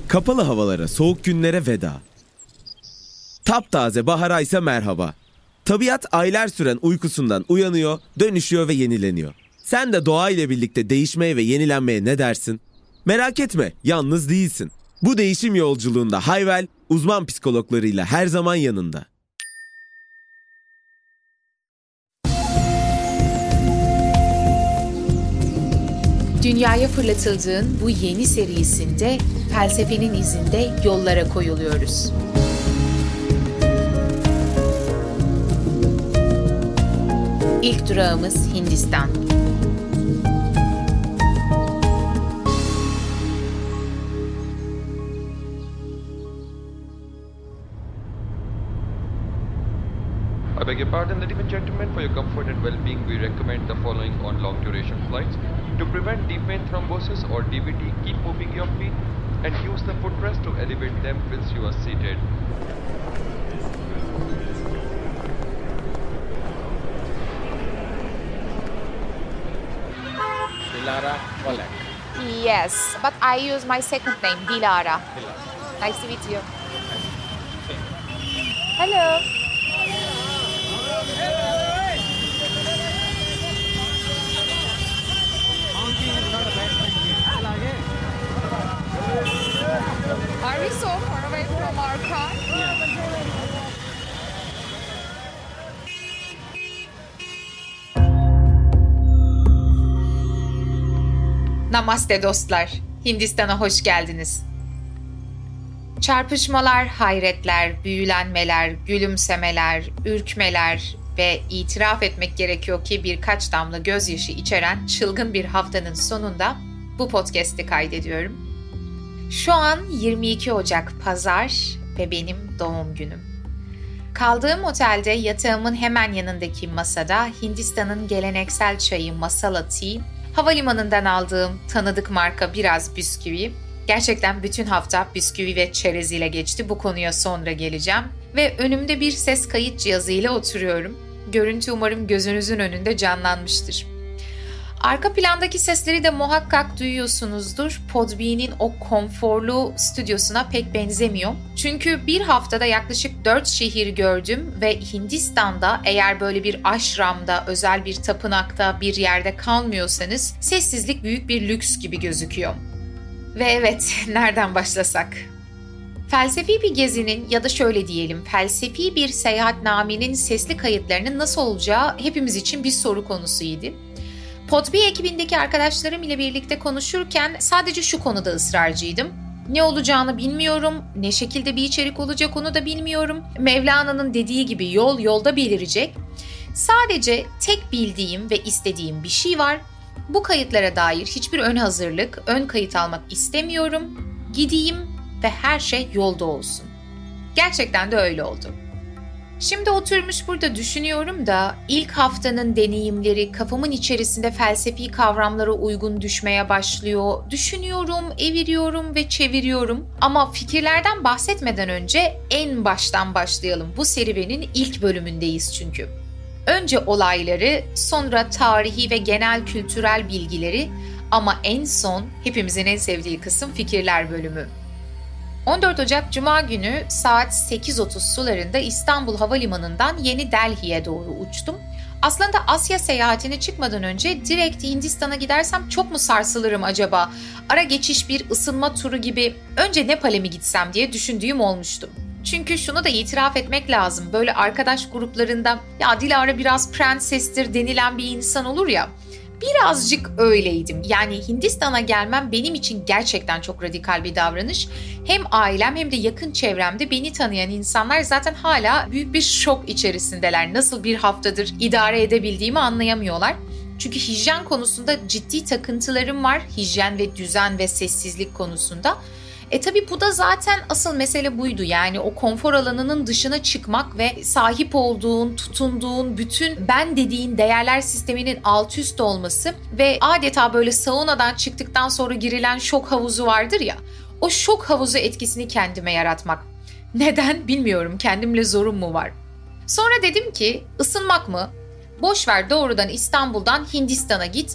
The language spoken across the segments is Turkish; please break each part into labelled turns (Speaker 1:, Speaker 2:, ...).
Speaker 1: Kapalı havalara, soğuk günlere veda. Taptaze bahara ise merhaba. Tabiat aylar süren uykusundan uyanıyor, dönüşüyor ve yenileniyor. Sen de doğa ile birlikte değişmeye ve yenilenmeye ne dersin? Merak etme, yalnız değilsin. Bu değişim yolculuğunda Hayvel, uzman psikologlarıyla her zaman yanında.
Speaker 2: Dünyaya fırlatıldığın bu yeni serisinde felsefenin izinde yollara koyuluyoruz. İlk durağımız Hindistan.
Speaker 3: I beg your pardon, ladies and gentlemen. For your comfort and well-being, we recommend the following on long-duration flights. To prevent deep vein thrombosis or DVT, keep moving your feet and use the footrest to elevate them whilst you are seated.
Speaker 4: Dilara Kolek.
Speaker 5: Yes, but I use my second name, Dilara. Nice to meet you. Hello. Are we so far away from our car?
Speaker 2: Namaste dostlar, Hindistan'a hoş geldiniz. Çarpışmalar, hayretler, büyülenmeler, gülümsemeler, ürkmeler ve itiraf etmek gerekiyor ki birkaç damla gözyaşı içeren çılgın bir haftanın sonunda bu podcast'i kaydediyorum. Şu an 22 Ocak Pazar ve benim doğum günüm. Kaldığım otelde yatağımın hemen yanındaki masada Hindistan'ın geleneksel çayı masala tea, havalimanından aldığım tanıdık marka biraz bisküvi. Gerçekten bütün hafta bisküvi ve çerez ile geçti. Bu konuya sonra geleceğim. Ve önümde bir ses kayıt cihazı ile oturuyorum. Görüntü umarım gözünüzün önünde canlanmıştır. Arka plandaki sesleri de muhakkak duyuyorsunuzdur. Podbean'in o konforlu stüdyosuna pek benzemiyor. Çünkü bir haftada yaklaşık 4 şehir gördüm ve Hindistan'da eğer böyle bir aşramda, özel bir tapınakta bir yerde kalmıyorsanız sessizlik büyük bir lüks gibi gözüküyor. Ve evet, nereden başlasak? Felsefi bir gezinin ya da şöyle diyelim, felsefi bir seyahatnamenin sesli kayıtlarının nasıl olacağı hepimiz için bir soru konusuydu. Podbi ekibindeki arkadaşlarım ile birlikte konuşurken sadece şu konuda ısrarcıydım. Ne olacağını bilmiyorum, ne şekilde bir içerik olacak onu da bilmiyorum. Mevlana'nın dediği gibi yol yolda belirecek. Sadece tek bildiğim ve istediğim bir şey var. Bu kayıtlara dair hiçbir ön hazırlık, ön kayıt almak istemiyorum. Gideyim ve her şey yolda olsun. Gerçekten de öyle oldu. Şimdi oturmuş burada düşünüyorum da ilk haftanın deneyimleri kafamın içerisinde felsefi kavramlara uygun düşmeye başlıyor. Düşünüyorum, eviriyorum ve çeviriyorum. Ama fikirlerden bahsetmeden önce en baştan başlayalım. Bu serüvenin ilk bölümündeyiz çünkü. Önce olayları, sonra tarihi ve genel kültürel bilgileri ama en son hepimizin en sevdiği kısım fikirler bölümü. 14 Ocak Cuma günü saat 8.30 sularında İstanbul Havalimanı'ndan Yeni Delhi'ye doğru uçtum. Aslında Asya seyahatine çıkmadan önce direkt Hindistan'a gidersem çok mu sarsılırım acaba? Ara geçiş bir ısınma turu gibi önce Nepal'e mi gitsem diye düşündüğüm olmuştu. Çünkü şunu da itiraf etmek lazım. Böyle arkadaş gruplarında ya Dilara biraz prensestir denilen bir insan olur ya. Birazcık öyleydim. Yani Hindistan'a gelmem benim için gerçekten çok radikal bir davranış. Hem ailem hem de yakın çevremde beni tanıyan insanlar zaten hala büyük bir şok içerisindeler. Nasıl bir haftadır idare edebildiğimi anlayamıyorlar. Çünkü hijyen konusunda ciddi takıntılarım var. Hijyen ve düzen ve sessizlik konusunda. Tabii bu da zaten asıl mesele buydu. Yani o konfor alanının dışına çıkmak ve sahip olduğun, tutunduğun bütün ben dediğin değerler sisteminin alt üst olması ve adeta böyle saunadan çıktıktan sonra girilen şok havuzu vardır ya, o şok havuzu etkisini kendime yaratmak. Neden bilmiyorum, kendimle zorum mu var? Sonra dedim ki ısınmak mı? Boş ver, doğrudan İstanbul'dan Hindistan'a git.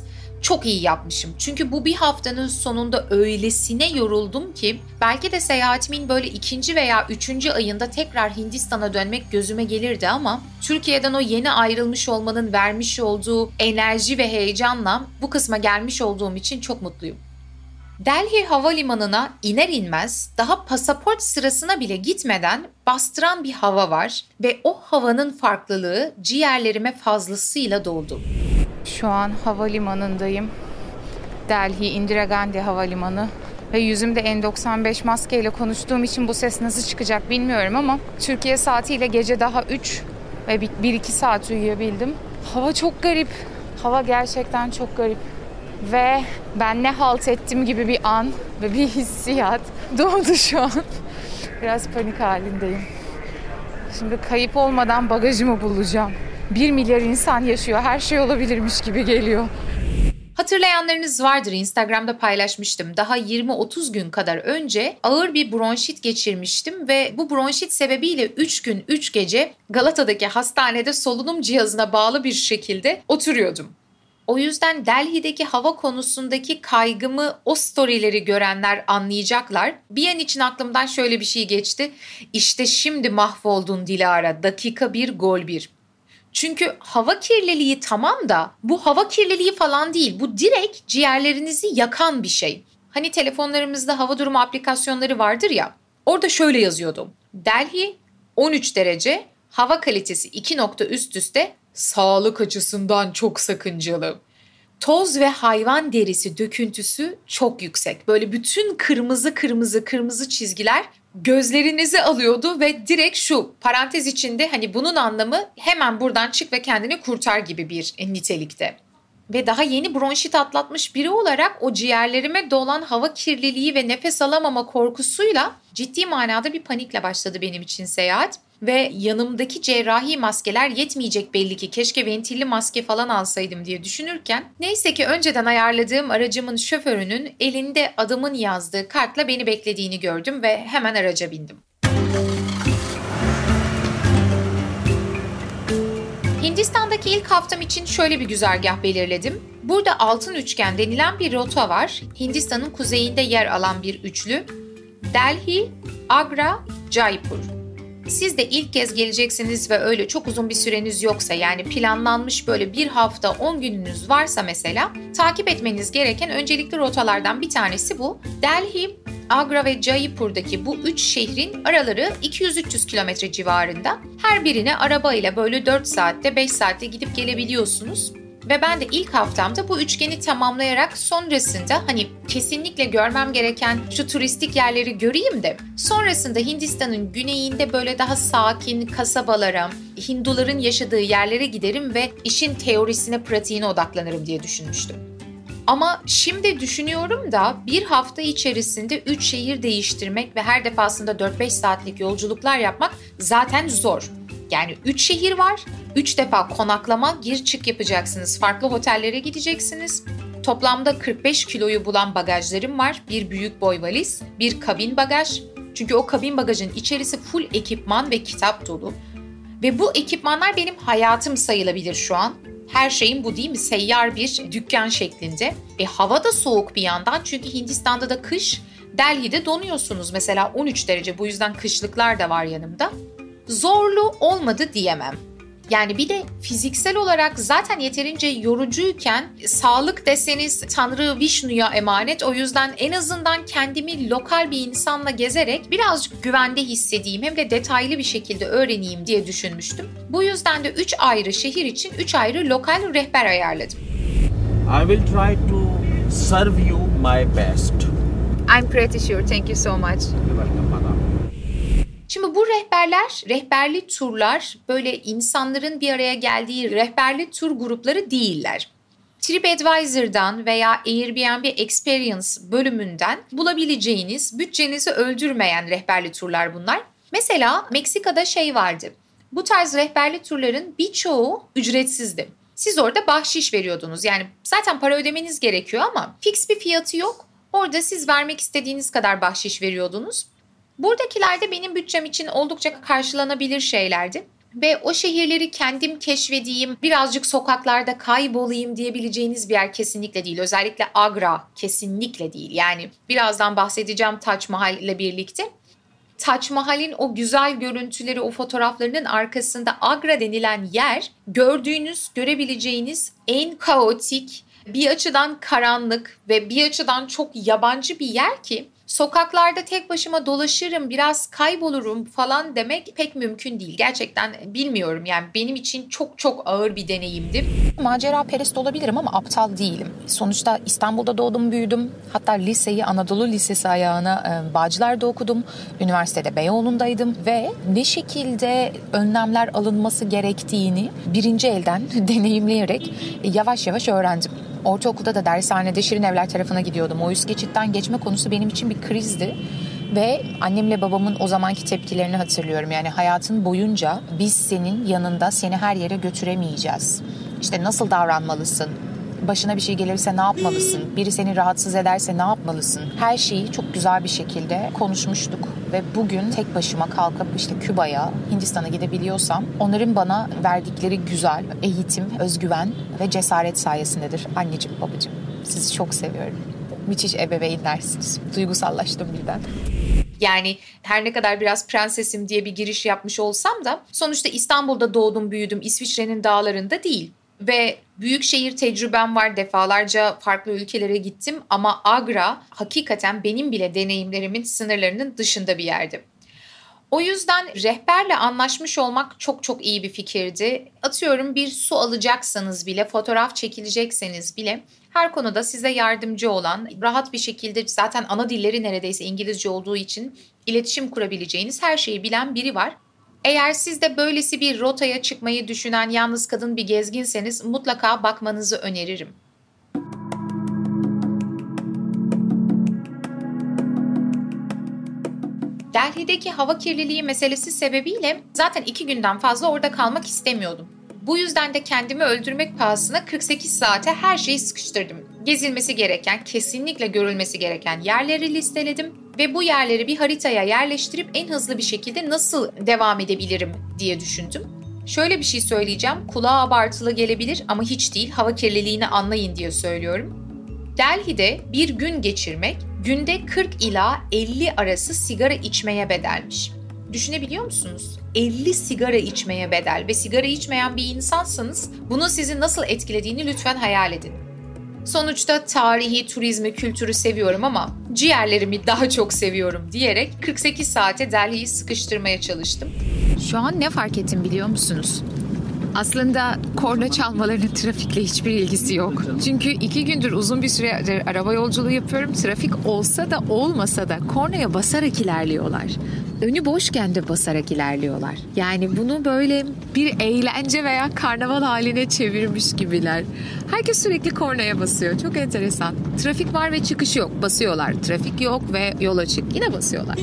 Speaker 2: çok iyi yapmışım. Çünkü bu bir haftanın sonunda öylesine yoruldum ki belki de seyahatimin böyle 2. veya 3. ayında tekrar Hindistan'a dönmek gözüme gelirdi ama Türkiye'den o yeni ayrılmış olmanın vermiş olduğu enerji ve heyecanla bu kısma gelmiş olduğum için çok mutluyum. Delhi havalimanına iner inmez daha pasaport sırasına bile gitmeden bastıran bir hava var ve o havanın farklılığı ciğerlerime fazlasıyla doldu.
Speaker 6: Şu an havalimanındayım. Delhi Indira Gandhi Havalimanı ve yüzümde N95 maskeyle konuştuğum için bu ses nasıl çıkacak bilmiyorum ama Türkiye saatiyle gece daha 3 ve 1-2 saat uyuyabildim. Hava çok garip. Hava gerçekten çok garip. Ve ben ne halt ettim gibi bir an ve bir hissiyat doğdu şu an. Biraz panik halindeyim. Şimdi kayıp olmadan bagajımı bulacağım. 1 milyar insan yaşıyor. Her şey olabilirmiş gibi geliyor.
Speaker 2: Hatırlayanlarınız vardır, Instagram'da paylaşmıştım. Daha 20-30 gün kadar önce ağır bir bronşit geçirmiştim ve bu bronşit sebebiyle 3 gün 3 gece Galata'daki hastanede solunum cihazına bağlı bir şekilde oturuyordum. O yüzden Delhi'deki hava konusundaki kaygımı o storyleri görenler anlayacaklar. Bir an için aklımdan şöyle bir şey geçti. İşte şimdi mahvoldun Dilara. Dakika 1, gol 1. Çünkü hava kirliliği tamam da bu hava kirliliği falan değil. Bu direkt ciğerlerinizi yakan bir şey. Hani telefonlarımızda hava durumu aplikasyonları vardır ya. Orada şöyle yazıyordu. Delhi 13 derece, hava kalitesi 2 nokta üst üste, sağlık açısından çok sakıncalı. Toz ve hayvan derisi döküntüsü çok yüksek. Böyle bütün kırmızı çizgiler gözlerinizi alıyordu ve direkt şu parantez içinde hani bunun anlamı hemen buradan çık ve kendini kurtar gibi bir nitelikte. Ve daha yeni bronşit atlatmış biri olarak o ciğerlerime dolan hava kirliliği ve nefes alamama korkusuyla ciddi manada bir panikle başladı benim için seyahat. Ve yanımdaki cerrahi maskeler yetmeyecek belli ki, keşke ventilli maske falan alsaydım diye düşünürken neyse ki önceden ayarladığım aracımın şoförünün elinde adımın yazdığı kartla beni beklediğini gördüm ve hemen araca bindim. Hindistan'daki ilk haftam için şöyle bir güzergah belirledim. Burada altın üçgen denilen bir rota var. Hindistan'ın kuzeyinde yer alan bir üçlü. Delhi, Agra, Jaipur. Siz de ilk kez geleceksiniz ve öyle çok uzun bir süreniz yoksa, yani planlanmış böyle 1 hafta 10 gününüz varsa mesela, takip etmeniz gereken öncelikli rotalardan bir tanesi bu. Delhi, Agra ve Jaipur'daki bu 3 şehrin araları 200-300 kilometre civarında. Her birine arabayla böyle 4 saatte 5 saatte gidip gelebiliyorsunuz. Ve ben de ilk haftamda bu üçgeni tamamlayarak sonrasında hani kesinlikle görmem gereken şu turistik yerleri göreyim de sonrasında Hindistan'ın güneyinde böyle daha sakin kasabalara, Hinduların yaşadığı yerlere giderim ve işin teorisine, pratiğine odaklanırım diye düşünmüştüm. Ama şimdi düşünüyorum da bir hafta içerisinde 3 şehir değiştirmek ve her defasında 4-5 saatlik yolculuklar yapmak zaten zor. Yani 3 şehir var, 3 defa konaklama, gir çık yapacaksınız. Farklı otellere gideceksiniz. Toplamda 45 kiloyu bulan bagajlarım var. Bir büyük boy valiz, bir kabin bagaj. Çünkü o kabin bagajın içerisi full ekipman ve kitap dolu. Ve bu ekipmanlar benim hayatım sayılabilir şu an. Her şeyin bu değil mi? Seyyar bir dükkan şeklinde. Hava da soğuk bir yandan çünkü Hindistan'da da kış, Delhi'de donuyorsunuz. Mesela 13 derece, bu yüzden kışlıklar da var yanımda. Zorlu olmadı diyemem. Yani bir de fiziksel olarak zaten yeterince yorucuyken sağlık deseniz Tanrı Vishnu'ya emanet. O yüzden en azından kendimi lokal bir insanla gezerek birazcık güvende hissedeyim hem de detaylı bir şekilde öğreneyim diye düşünmüştüm. Bu yüzden de 3 ayrı şehir için 3 ayrı lokal rehber ayarladım.
Speaker 4: I will try to serve you my best.
Speaker 5: I'm pretty sure. Thank you so much.
Speaker 4: You're welcome, madam.
Speaker 2: Şimdi bu rehberli turlar böyle insanların bir araya geldiği rehberli tur grupları değiller. TripAdvisor'dan veya Airbnb Experience bölümünden bulabileceğiniz, bütçenizi öldürmeyen rehberli turlar bunlar. Mesela Meksika'da vardı. Bu tarz rehberli turların birçoğu ücretsizdi. Siz orada bahşiş veriyordunuz. Yani zaten para ödemeniz gerekiyor ama fix bir fiyatı yok. Orada siz vermek istediğiniz kadar bahşiş veriyordunuz. Buradakiler de benim bütçem için oldukça karşılanabilir şeylerdi. Ve o şehirleri kendim keşfedeyim, birazcık sokaklarda kaybolayım diyebileceğiniz bir yer kesinlikle değil. Özellikle Agra kesinlikle değil. Yani birazdan bahsedeceğim Taç Mahal ile birlikte. Taç Mahal'in o güzel görüntüleri, o fotoğraflarının arkasında Agra denilen yer görebileceğiniz en kaotik, bir açıdan karanlık ve bir açıdan çok yabancı bir yer ki sokaklarda tek başıma dolaşırım, biraz kaybolurum falan demek pek mümkün değil. Gerçekten bilmiyorum, yani benim için çok çok ağır bir deneyimdi.
Speaker 7: Macera perest olabilirim ama aptal değilim. Sonuçta İstanbul'da doğdum, büyüdüm. Hatta liseyi Anadolu Lisesi ayağına Bağcılar'da okudum. Üniversitede Beyoğlu'ndaydım ve ne şekilde önlemler alınması gerektiğini birinci elden deneyimleyerek yavaş yavaş öğrendim. Ortaokulda da dershanede Şirinevler tarafına gidiyordum. O üst geçitten geçme konusu benim için bir krizdi. Ve annemle babamın o zamanki tepkilerini hatırlıyorum. Yani hayatın boyunca biz senin yanında, seni her yere götüremeyeceğiz. İşte nasıl davranmalısın? Başına bir şey gelirse ne yapmalısın? Biri seni rahatsız ederse ne yapmalısın? Her şeyi çok güzel bir şekilde konuşmuştuk. Ve bugün tek başıma kalkıp işte Küba'ya, Hindistan'a gidebiliyorsam onların bana verdikleri güzel eğitim, özgüven ve cesaret sayesindedir. Anneciğim, babacığım, sizi çok seviyorum. Müthiş ebeveynlersiniz. Duygusallaştım birden.
Speaker 2: Yani her ne kadar biraz prensesim diye bir giriş yapmış olsam da sonuçta İstanbul'da doğdum, büyüdüm, İsviçre'nin dağlarında değil. Ve büyük şehir tecrübem var, defalarca farklı ülkelere gittim ama Agra hakikaten benim bile deneyimlerimin sınırlarının dışında bir yerdi. O yüzden rehberle anlaşmış olmak çok çok iyi bir fikirdi. Atıyorum bir su alacaksanız bile, fotoğraf çekilecekseniz bile her konuda size yardımcı olan, rahat bir şekilde zaten ana dilleri neredeyse İngilizce olduğu için iletişim kurabileceğiniz, her şeyi bilen biri var. Eğer siz de böylesi bir rotaya çıkmayı düşünen yalnız kadın bir gezginseniz mutlaka bakmanızı öneririm. Delhi'deki hava kirliliği meselesi sebebiyle zaten 2 günden fazla orada kalmak istemiyordum. Bu yüzden de kendimi öldürmek pahasına 48 saate her şeyi sıkıştırdım. Gezilmesi gereken, kesinlikle görülmesi gereken yerleri listeledim ve bu yerleri bir haritaya yerleştirip en hızlı bir şekilde nasıl devam edebilirim diye düşündüm. Şöyle bir şey söyleyeceğim, kulağa abartılı gelebilir ama hiç değil, hava kirliliğini anlayın diye söylüyorum. Delhi'de bir gün geçirmek, günde 40 ila 50 arası sigara içmeye bedelmiş. Düşünebiliyor musunuz? 50 sigara içmeye bedel ve sigara içmeyen bir insansanız bunun sizi nasıl etkilediğini lütfen hayal edin. Sonuçta tarihi, turizmi, kültürü seviyorum ama ciğerlerimi daha çok seviyorum diyerek 48 saate Delhi'yi sıkıştırmaya çalıştım.
Speaker 6: Şu an ne fark ettim biliyor musunuz? Aslında korna çalmalarının trafikle hiçbir ilgisi yok. Çünkü 2 gündür uzun bir süre araba yolculuğu yapıyorum. Trafik olsa da olmasa da kornaya basarak ilerliyorlar. Önü boşken de basarak ilerliyorlar. Yani bunu böyle bir eğlence veya karnaval haline çevirmiş gibiler. Herkes sürekli kornaya basıyor. Çok enteresan. Trafik var ve çıkış yok. Basıyorlar. Trafik yok ve yol açık. Yine basıyorlar.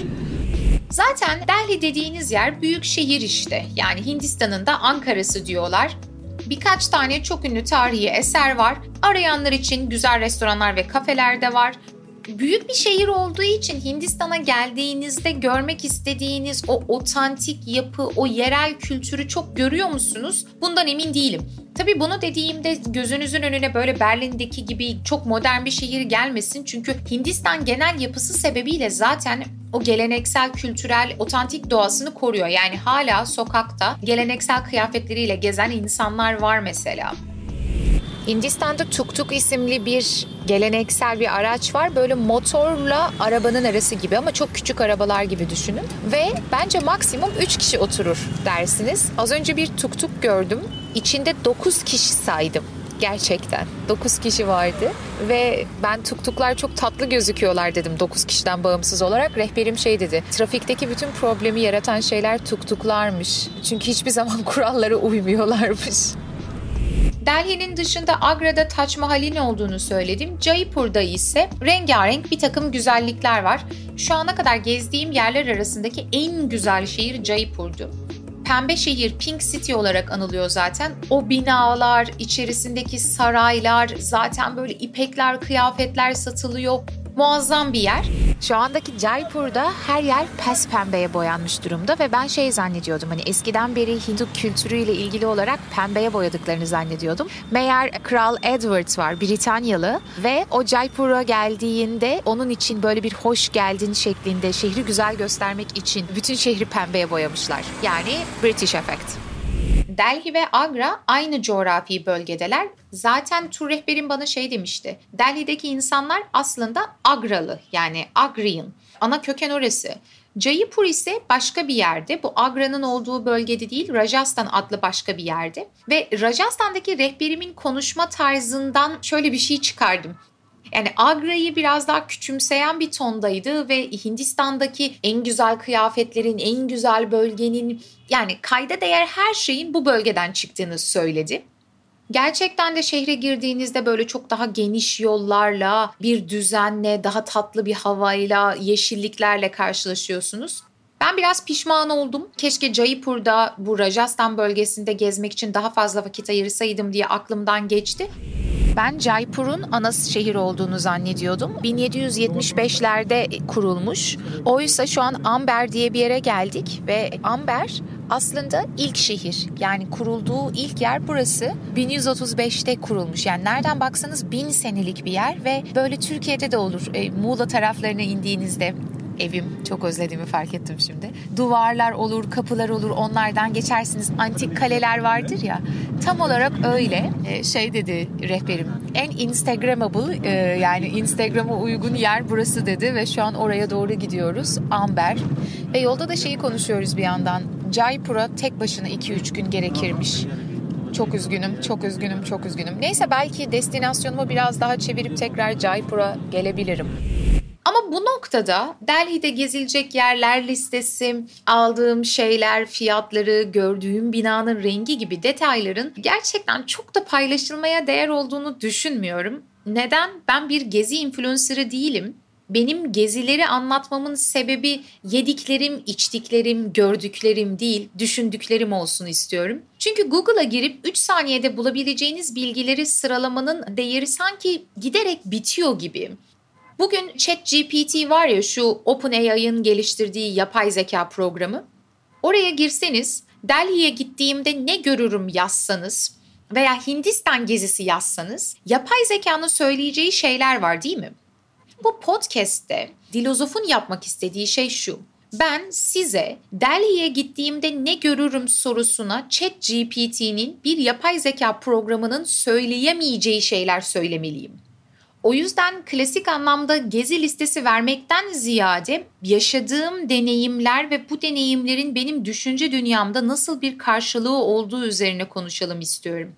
Speaker 2: Zaten Delhi dediğiniz yer büyük şehir işte. Yani Hindistan'ın da Ankara'sı diyorlar. Birkaç tane çok ünlü tarihi eser var. Arayanlar için güzel restoranlar ve kafeler de var. Büyük bir şehir olduğu için Hindistan'a geldiğinizde görmek istediğiniz o otantik yapı, o yerel kültürü çok görüyor musunuz? Bundan emin değilim. Tabii bunu dediğimde gözünüzün önüne böyle Berlin'deki gibi çok modern bir şehir gelmesin. Çünkü Hindistan genel yapısı sebebiyle zaten o geleneksel, kültürel, otantik doğasını koruyor. Yani hala sokakta geleneksel kıyafetleriyle gezen insanlar var mesela.
Speaker 7: Hindistan'da tuk tuk isimli bir geleneksel bir araç var. Böyle motorla arabanın arası gibi ama çok küçük arabalar gibi düşünün. Ve bence maksimum 3 kişi oturur dersiniz. Az önce bir tuk tuk gördüm. İçinde 9 kişi saydım. Gerçekten 9 kişi vardı ve ben tuktuklar çok tatlı gözüküyorlar dedim 9 kişiden bağımsız olarak. Rehberim şey dedi, trafikteki bütün problemi yaratan şeyler tuktuklarmış. Çünkü hiçbir zaman kurallara uymuyorlarmış.
Speaker 2: Delhi'nin dışında Agra'da Taç Mahal'in olduğunu söyledim. Jaipur'da ise rengarenk bir takım güzellikler var. Şu ana kadar gezdiğim yerler arasındaki en güzel şehir Jaipur'du. Pembe şehir, Pink City olarak anılıyor zaten. O binalar, içerisindeki saraylar, zaten böyle ipekler, kıyafetler satılıyor. Muazzam bir yer.
Speaker 5: Şu andaki Jaipur'da her yer pes pembeye boyanmış durumda ve ben zannediyordum. Hani eskiden beri Hindu kültürüyle ilgili olarak pembeye boyadıklarını zannediyordum. Meğer Kral Edward var, Britanyalı ve o Jaipur'a geldiğinde onun için böyle bir hoş geldin şeklinde şehri güzel göstermek için bütün şehri pembeye boyamışlar. Yani British Effect.
Speaker 2: Delhi ve Agra aynı coğrafi bölgedeler. Zaten tur rehberim bana demişti. Delhi'deki insanlar aslında Agralı, yani Agrian. Ana köken orası. Jaipur ise başka bir yerde. Bu Agra'nın olduğu bölgede değil, Rajasthan adlı başka bir yerde. Ve Rajasthan'daki rehberimin konuşma tarzından şöyle bir şey çıkardım. Yani Agra'yı biraz daha küçümseyen bir tondaydı ve Hindistan'daki en güzel kıyafetlerin, en güzel bölgenin, yani kayda değer her şeyin bu bölgeden çıktığını söyledi. Gerçekten de şehre girdiğinizde böyle çok daha geniş yollarla, bir düzenle, daha tatlı bir havayla, yeşilliklerle karşılaşıyorsunuz. Ben biraz pişman oldum. Keşke Jaipur'da, bu Rajasthan bölgesinde gezmek için daha fazla vakit ayırsaydım diye aklımdan geçti.
Speaker 5: Ben Jaipur'un ana şehir olduğunu zannediyordum. 1775'lerde kurulmuş. Oysa şu an Amber diye bir yere geldik ve Amber aslında ilk şehir. Yani kurulduğu ilk yer burası. 1135'te kurulmuş. Yani nereden baksanız 1000 senelik bir yer ve böyle Türkiye'de de olur. Muğla taraflarına indiğinizde evim, çok özlediğimi fark ettim şimdi. Duvarlar olur, kapılar olur, onlardan geçersiniz. Antik kaleler vardır ya. Tam olarak öyle. Dedi rehberim. En Instagrammable, yani Instagram'a uygun yer burası dedi ve şu an oraya doğru gidiyoruz. Amber. Ve yolda da konuşuyoruz bir yandan. Jaipur'a tek başına 2-3 gün gerekirmiş. Çok üzgünüm. Neyse, belki destinasyonumu biraz daha çevirip tekrar Jaipur'a gelebilirim.
Speaker 2: Ama bu noktada Delhi'de gezilecek yerler listesi, aldığım şeyler, fiyatları, gördüğüm binanın rengi gibi detayların gerçekten çok da paylaşılmaya değer olduğunu düşünmüyorum. Neden? Ben bir gezi influencer'ı değilim. Benim gezileri anlatmamın sebebi yediklerim, içtiklerim, gördüklerim değil, düşündüklerim olsun istiyorum. Çünkü Google'a girip 3 saniyede bulabileceğiniz bilgileri sıralamanın değeri sanki giderek bitiyor gibi. Bugün ChatGPT var ya, şu OpenAI'ın geliştirdiği yapay zeka programı. Oraya girseniz, Delhi'ye gittiğimde ne görürüm yazsanız veya Hindistan gezisi yazsanız yapay zekanın söyleyeceği şeyler var değil mi? Bu podcast'te Dilozof'un yapmak istediği şey şu. Ben size Delhi'ye gittiğimde ne görürüm sorusuna ChatGPT'nin bir yapay zeka programının söyleyemeyeceği şeyler söylemeliyim. O yüzden klasik anlamda gezi listesi vermekten ziyade yaşadığım deneyimler ve bu deneyimlerin benim düşünce dünyamda nasıl bir karşılığı olduğu üzerine konuşalım istiyorum.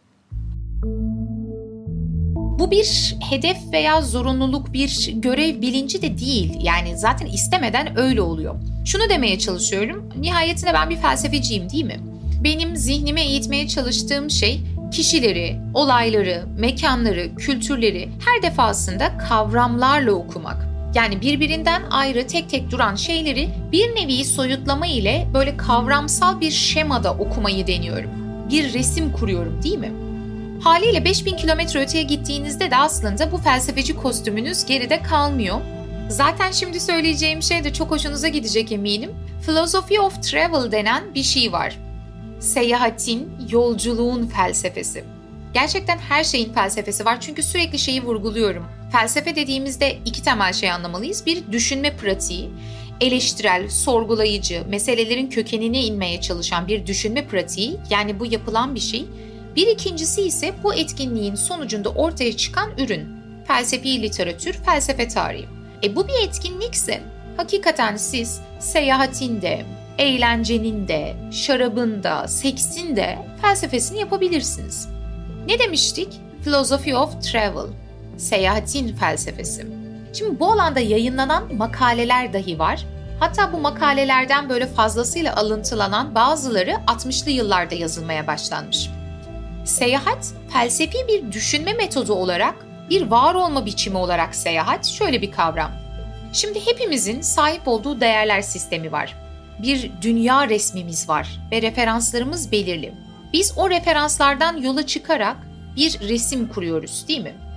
Speaker 2: Bu bir hedef veya zorunluluk, bir görev bilinci de değil. Yani zaten istemeden öyle oluyor. Şunu demeye çalışıyorum. Nihayetinde ben bir felsefeciyim değil mi? Benim zihnime eğitmeye çalıştığım şey kişileri, olayları, mekanları, kültürleri her defasında kavramlarla okumak. Yani birbirinden ayrı tek tek duran şeyleri bir nevi soyutlama ile böyle kavramsal bir şemada okumayı deniyorum. Bir resim kuruyorum değil mi? Haliyle 5000 kilometre öteye gittiğinizde de aslında bu felsefeci kostümünüz geride kalmıyor. Zaten şimdi söyleyeceğim şey de çok hoşunuza gidecek eminim. Philosophy of Travel denen bir şey var. Seyahatin, yolculuğun felsefesi. Gerçekten her şeyin felsefesi var çünkü sürekli şeyi vurguluyorum. Felsefe dediğimizde 2 temel şey anlamalıyız. Bir, düşünme pratiği, eleştirel, sorgulayıcı, meselelerin kökenine inmeye çalışan bir düşünme pratiği, yani bu yapılan bir şey. Bir ikincisi ise bu etkinliğin sonucunda ortaya çıkan ürün. Felsefi literatür, felsefe tarihi. Bu bir etkinlikse hakikaten siz seyahatin de, eğlencenin de, şarabın da, seksin de felsefesini yapabilirsiniz. Ne demiştik? Philosophy of Travel, seyahatin felsefesi. Şimdi bu alanda yayınlanan makaleler dahi var. Hatta bu makalelerden böyle fazlasıyla alıntılanan bazıları 60'lı yıllarda yazılmaya başlanmış. Seyahat, felsefi bir düşünme metodu olarak, bir var olma biçimi olarak seyahat şöyle bir kavram. Şimdi hepimizin sahip olduğu değerler sistemi var. Bir dünya resmimiz var ve referanslarımız belirli. Biz o referanslardan yola çıkarak bir resim kuruyoruz değil mi?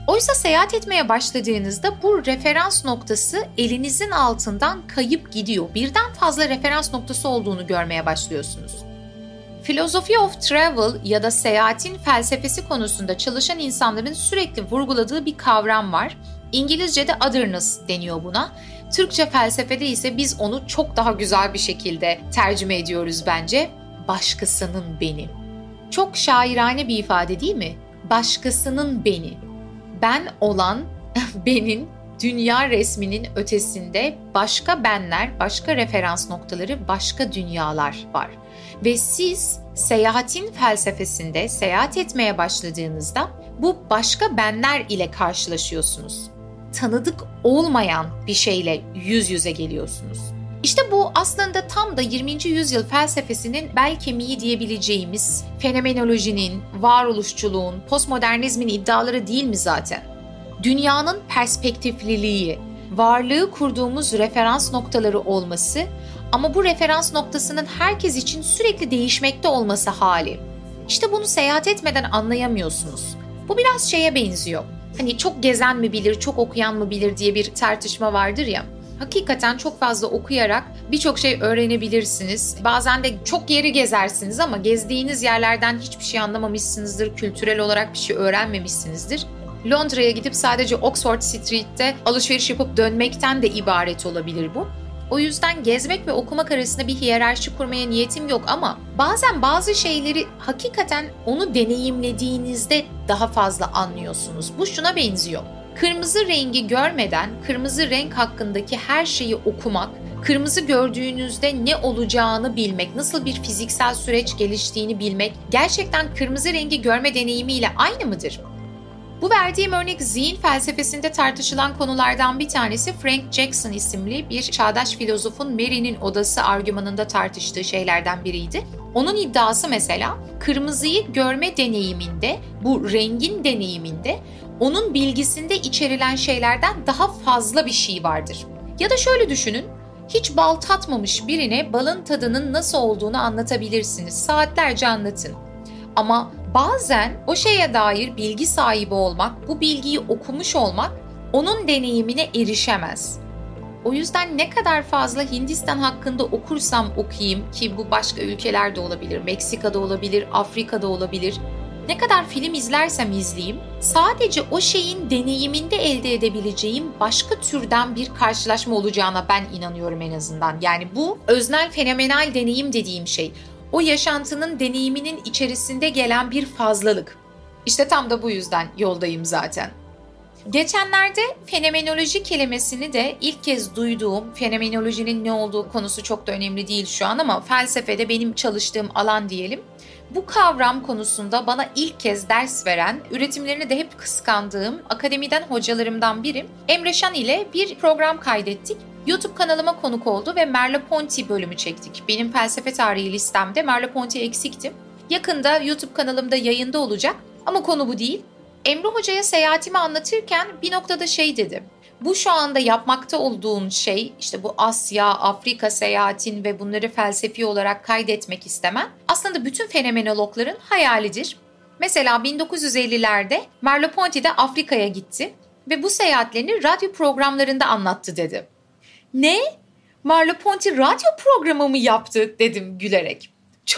Speaker 2: Oysa seyahat etmeye başladığınızda bu referans noktası elinizin altından kayıp gidiyor. Birden fazla referans noktası olduğunu görmeye başlıyorsunuz. Philosophy of Travel ya da seyahatin felsefesi konusunda çalışan insanların sürekli vurguladığı bir kavram var. İngilizce'de otherness deniyor buna. Türkçe felsefede ise biz onu çok daha güzel bir şekilde tercüme ediyoruz bence. Başkasının beni. Çok şairane bir ifade değil mi? Başkasının beni. Ben olan benim dünya resminin ötesinde başka benler, başka referans noktaları, başka dünyalar var. Ve siz seyahatin felsefesinde seyahat etmeye başladığınızda bu başka benler ile karşılaşıyorsunuz. Tanıdık olmayan bir şeyle yüz yüze geliyorsunuz. İşte bu aslında tam da 20. yüzyıl felsefesinin bel kemiği diyebileceğimiz fenomenolojinin, varoluşçuluğun, postmodernizmin iddiaları değil mi zaten? Dünyanın perspektifliliği, varlığı kurduğumuz referans noktaları olması ama bu referans noktasının herkes için sürekli değişmekte olması hali. İşte bunu seyahat etmeden anlayamıyorsunuz. Bu biraz şeye benziyor. Hani çok gezen mi bilir, çok okuyan mı bilir diye bir tartışma vardır ya. Hakikaten çok fazla okuyarak birçok şey öğrenebilirsiniz. Bazen de çok yeri gezersiniz ama gezdiğiniz yerlerden hiçbir şey anlamamışsınızdır. Kültürel olarak bir şey öğrenmemişsinizdir. Londra'ya gidip sadece Oxford Street'te alışveriş yapıp dönmekten de ibaret olabilir bu. O yüzden gezmek ve okumak arasında bir hiyerarşi kurmaya niyetim yok ama bazen bazı şeyleri hakikaten onu deneyimlediğinizde daha fazla anlıyorsunuz. Bu şuna benziyor. Kırmızı rengi görmeden kırmızı renk hakkındaki her şeyi okumak, kırmızı gördüğünüzde ne olacağını bilmek, nasıl bir fiziksel süreç geliştiğini bilmek gerçekten kırmızı rengi görme deneyimiyle aynı mıdır? Bu verdiğim örnek zihin felsefesinde tartışılan konulardan bir tanesi Frank Jackson isimli bir çağdaş filozofun Mary'nin odası argümanında tartıştığı şeylerden biriydi. Onun iddiası mesela kırmızıyı görme deneyiminde, bu rengin deneyiminde onun bilgisinde içerilen şeylerden daha fazla bir şey vardır. Ya da şöyle düşünün, hiç bal tatmamış birine balın tadının nasıl olduğunu anlatabilirsiniz. Saatlerce anlatın. Ama bazen o şeye dair bilgi sahibi olmak, bu bilgiyi okumuş olmak onun deneyimine erişemez. O yüzden ne kadar fazla Hindistan hakkında okursam okuyayım ki bu başka ülkelerde olabilir, Meksika'da olabilir, Afrika'da olabilir. Ne kadar film izlersem izleyeyim, sadece o şeyin deneyiminde elde edebileceğim başka türden bir karşılaşma olacağına ben inanıyorum en azından. Yani bu öznel fenomenal deneyim dediğim şey. O yaşantının deneyiminin içerisinde gelen bir fazlalık. İşte tam da bu yüzden yoldayım zaten. Geçenlerde fenomenoloji kelimesini de ilk kez duyduğum, fenomenolojinin ne olduğu konusu çok da önemli değil şu an ama felsefede benim çalıştığım alan diyelim. Bu kavram konusunda bana ilk kez ders veren, üretimlerini de hep kıskandığım akademiden hocalarımdan biri Emre Şan ile bir program kaydettik. YouTube kanalıma konuk oldu ve Merleau-Ponty bölümü çektik. Benim felsefe tarihi listemde Merleau-Ponty eksikti. Yakında YouTube kanalımda yayında olacak ama konu bu değil. Emre Hoca'ya seyahatimi anlatırken bir noktada şey dedi. Bu şu anda yapmakta olduğun şey, işte bu Asya, Afrika seyahatin ve bunları felsefi olarak kaydetmek istemen aslında bütün fenomenologların hayalidir. Mesela 1950'lerde Merleau-Ponty de Afrika'ya gitti ve bu seyahatlerini radyo programlarında anlattı dedi. Ne? Merleau-Ponty radyo programı mı yaptı dedim gülerek.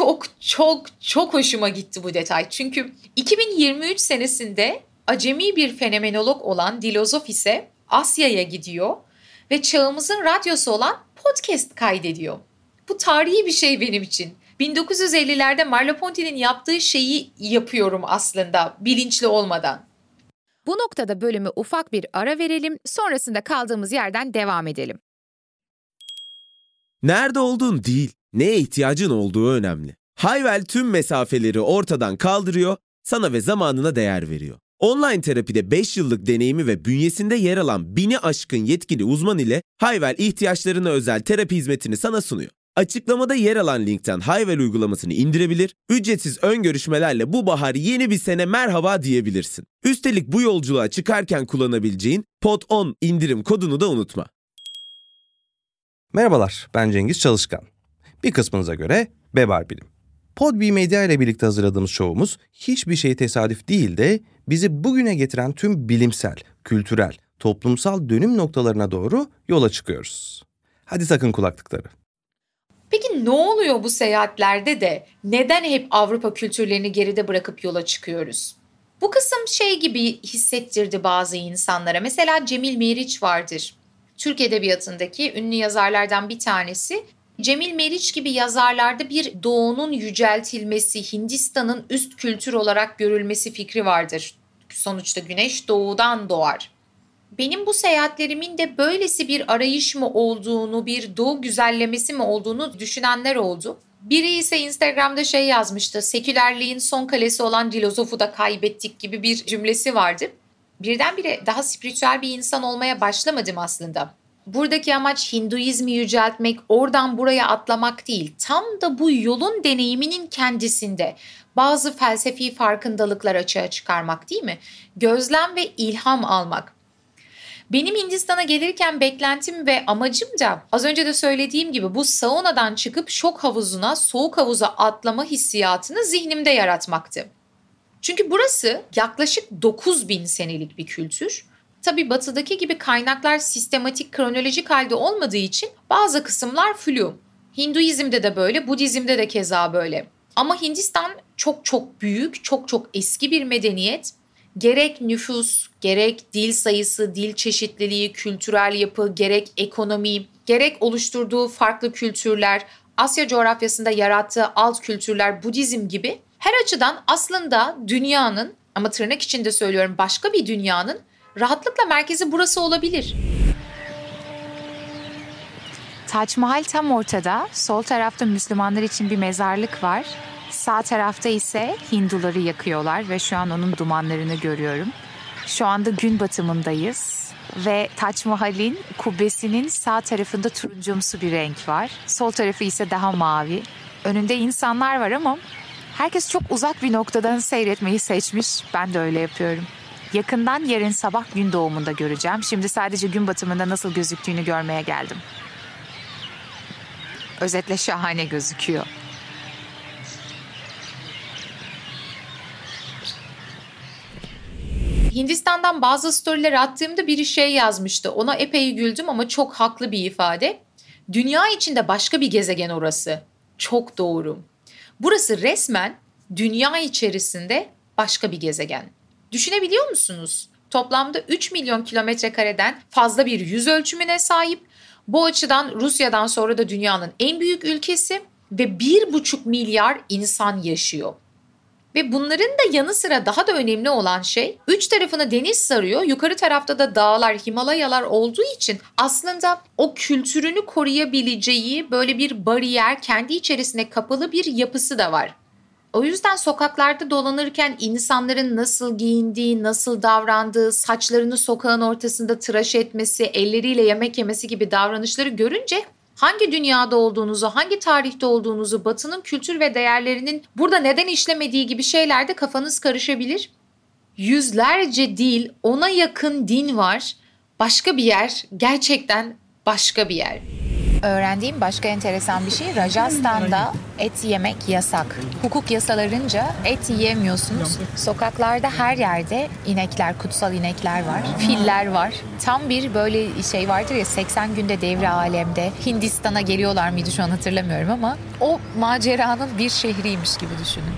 Speaker 2: Çok hoşuma gitti bu detay. Çünkü 2023 senesinde acemi bir fenomenolog olan Dilozof ise Asya'ya gidiyor ve çağımızın radyosu olan podcast kaydediyor. Bu tarihi bir şey benim için. 1950'lerde Merleau-Ponty'nin yaptığı şeyi yapıyorum aslında bilinçli olmadan.
Speaker 5: Bu noktada bölümü ufak bir ara verelim, sonrasında kaldığımız yerden devam edelim.
Speaker 1: Nerede olduğun değil, neye ihtiyacın olduğu önemli. Hayvel tüm mesafeleri ortadan kaldırıyor, sana ve zamanına değer veriyor. Online terapide 5 yıllık deneyimi ve bünyesinde yer alan 1000'i aşkın yetkili uzman ile Hayvel ihtiyaçlarına özel terapi hizmetini sana sunuyor. Açıklamada yer alan linkten Hayvel uygulamasını indirebilir, ücretsiz ön görüşmelerle bu bahar yeni bir sene merhaba diyebilirsin. Üstelik bu yolculuğa çıkarken kullanabileceğin POD10 indirim kodunu da unutma.
Speaker 8: Merhabalar, ben Cengiz Çalışkan. Bir kısmınıza göre Bebar Bilim. Podbi Medya ile birlikte hazırladığımız şovumuz hiçbir şey tesadüf değil de bizi bugüne getiren tüm bilimsel, kültürel, toplumsal dönüm noktalarına doğru yola çıkıyoruz. Hadi takın kulaklıkları.
Speaker 2: Peki ne oluyor bu seyahatlerde de neden hep Avrupa kültürlerini geride bırakıp yola çıkıyoruz? Bu kısım şey gibi hissettirdi bazı insanlara. Mesela Cemil Meriç vardır. Türk Edebiyatı'ndaki ünlü yazarlardan bir tanesi. Cemil Meriç gibi yazarlarda bir doğunun yüceltilmesi, Hindistan'ın üst kültür olarak görülmesi fikri vardır. Sonuçta güneş doğudan doğar. Benim bu seyahatlerimin de böylesi bir arayış mı olduğunu, bir doğu güzellemesi mi olduğunu düşünenler oldu. Biri ise Instagram'da şey yazmıştı, sekülerliğin son kalesi olan Dilozof'u da kaybettik gibi bir cümlesi vardı. Birdenbire daha spiritüel bir insan olmaya başlamadım aslında. Buradaki amaç Hinduizmi yüceltmek, oradan buraya atlamak değil. Tam da bu yolun deneyiminin kendisinde bazı felsefi farkındalıklar açığa çıkarmak değil mi? Gözlem ve ilham almak. Benim Hindistan'a gelirken beklentim ve amacım da az önce de söylediğim gibi bu saunadan çıkıp şok havuzuna, soğuk havuza atlama hissiyatını zihnimde yaratmaktı. Çünkü burası yaklaşık 9.000 senelik bir kültür. Tabii batıdaki gibi kaynaklar sistematik, kronolojik halde olmadığı için bazı kısımlar flu. Hinduizm'de de böyle, Budizm'de de keza böyle. Ama Hindistan çok çok büyük, çok çok eski bir medeniyet. Gerek nüfus, gerek dil sayısı, dil çeşitliliği, kültürel yapı, gerek ekonomi, gerek oluşturduğu farklı kültürler, Asya coğrafyasında yarattığı alt kültürler, Budizm gibi her açıdan aslında dünyanın, ama tırnak içinde söylüyorum başka bir dünyanın rahatlıkla merkezi burası olabilir.
Speaker 5: Taç Mahal tam ortada. Sol tarafta Müslümanlar için bir mezarlık var. Sağ tarafta ise Hinduları yakıyorlar ve şu an onun dumanlarını görüyorum. Şu anda gün batımındayız ve Taç Mahal'in kubbesinin sağ tarafında turuncumsu bir renk var. Sol tarafı ise daha mavi. Önünde insanlar var ama herkes çok uzak bir noktadan seyretmeyi seçmiş. Ben de öyle yapıyorum. Yakından yarın sabah gün doğumunda göreceğim. Şimdi sadece gün batımında nasıl gözüktüğünü görmeye geldim. Özetle şahane gözüküyor.
Speaker 2: Hindistan'dan bazı storyler attığımda biri şey yazmıştı. Ona epey güldüm ama çok haklı bir ifade. Dünya içinde başka bir gezegen orası. Çok doğru. Burası resmen dünya içerisinde başka bir gezegen. Düşünebiliyor musunuz? Toplamda 3 milyon kilometre kareden fazla bir yüz ölçümüne sahip. Bu açıdan Rusya'dan sonra da dünyanın en büyük ülkesi ve 1,5 milyar insan yaşıyor. Ve bunların da yanı sıra daha da önemli olan şey, 3 tarafını deniz sarıyor, yukarı tarafta da dağlar, Himalayalar olduğu için aslında o kültürünü koruyabileceği böyle bir bariyer, kendi içerisine kapalı bir yapısı da var. O yüzden sokaklarda dolanırken insanların nasıl giyindiği, nasıl davrandığı, saçlarını sokağın ortasında tıraş etmesi, elleriyle yemek yemesi gibi davranışları görünce hangi dünyada olduğunuzu, hangi tarihte olduğunuzu, Batı'nın kültür ve değerlerinin burada neden işlemediği gibi şeylerde kafanız karışabilir. Yüzlerce dil, ona yakın din var. Başka bir yer, gerçekten başka bir yer.
Speaker 5: Öğrendiğim başka enteresan bir şey, Rajasthan'da et yemek yasak. Hukuk yasalarınca et yiyemiyorsunuz. Sokaklarda her yerde inekler, kutsal inekler var, filler var. Tam bir böyle şey vardır ya, 80 günde devre alemde Hindistan'a geliyorlar mıydı şu an hatırlamıyorum ama o maceranın bir şehriymiş gibi düşünün.